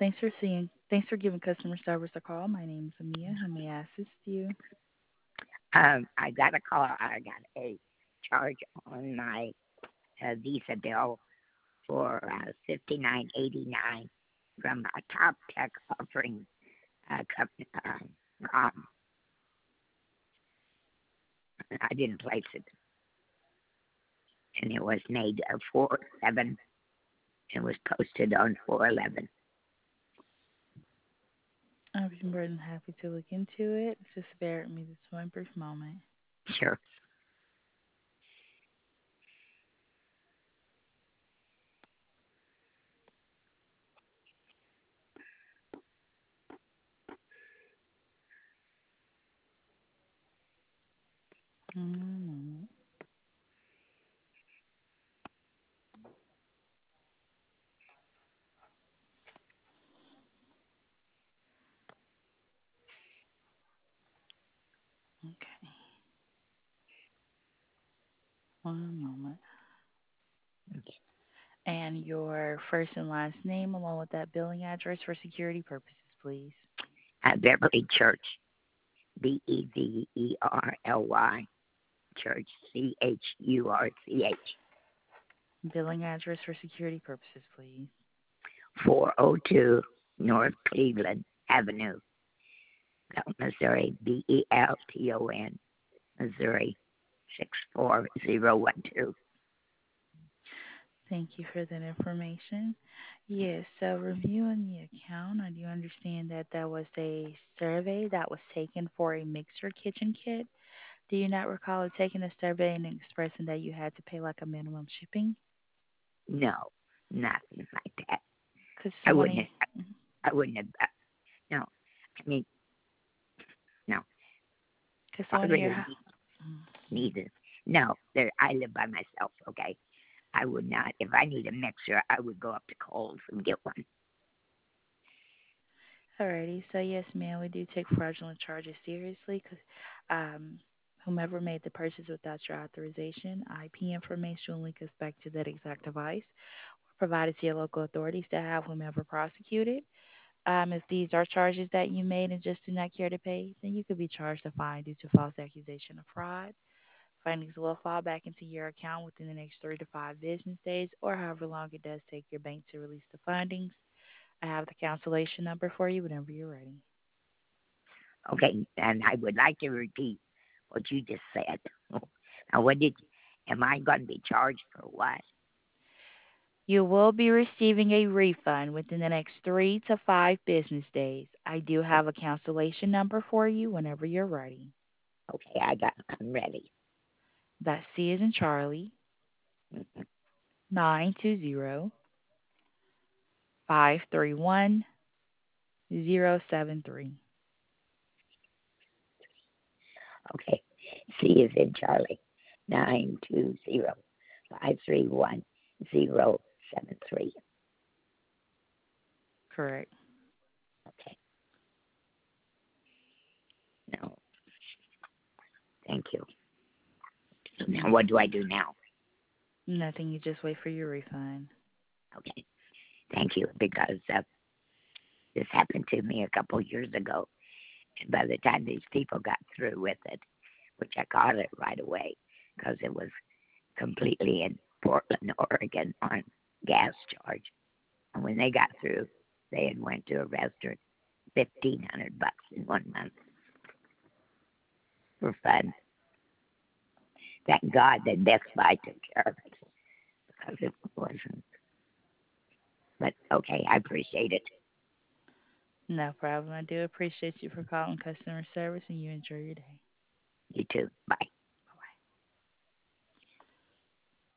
Thanks for giving customer service a call. My name is Amia. How may I assist you? I got a call. I got a charge on my Visa bill for $59.89 from a top tech offering company. Com. I didn't place it, and it was made 4/7. It was posted on 4/11. I'll be more than happy to look into it. Just bear with me this one brief moment. Sure. Mm, okay, one moment. And your first and last name along with that billing address for security purposes, please. Beverly Church, Beverly Church, Church. Billing address for security purposes, please. 402 North Cleveland Avenue, Belton, Missouri, Belton, Missouri 64012. Thank you for that information. Yes, so reviewing the account, I do understand that that was a survey that was taken for a mixer kitchen kit. Do you not recall taking a survey and expressing that you had to pay like a minimum shipping? No, nothing like that. Because I one wouldn't of have, I wouldn't have, no, I mean, no, because I one of your really need it. No, I live by myself, okay? I would not, if I need a mixer, I would go up to Kohl's and get one. Alrighty, so yes, ma'am, we do take fraudulent charges seriously because whomever made the purchase without your authorization, IP information will link us back to that exact device. Provided to your local authorities to have whomever prosecuted. If these are charges that you made and just do not care to pay, then you could be charged a fine due to false accusation of fraud. Findings will fall back into your account within the next 3 to 5 business days, or however long it does take your bank to release the findings. I have the cancellation number for you whenever you're ready. Okay, and I would like to repeat what you just said. Now, am I going to be charged for what? You will be receiving a refund within the next 3 to 5 business days. I do have a cancellation number for you whenever you're ready. Okay, I'm ready. That's C as in Charlie, 920-531-073. Okay, C is in Charlie, 920-531-073. Correct. Okay, no, thank you. So now what do I do now? Nothing. You just wait for your refund. Okay, thank you, because this happened to me a couple years ago, and by the time these people got through with it, which I caught it right away, because it was completely in Portland, Oregon on gas charge. And when they got through, they had went to a restaurant, $1,500 in 1 month for fun. Thank God that Best Buy took care of it because it wasn't. But okay, I appreciate it. No problem. I do appreciate you for calling customer service and you enjoy your day. You too. Bye.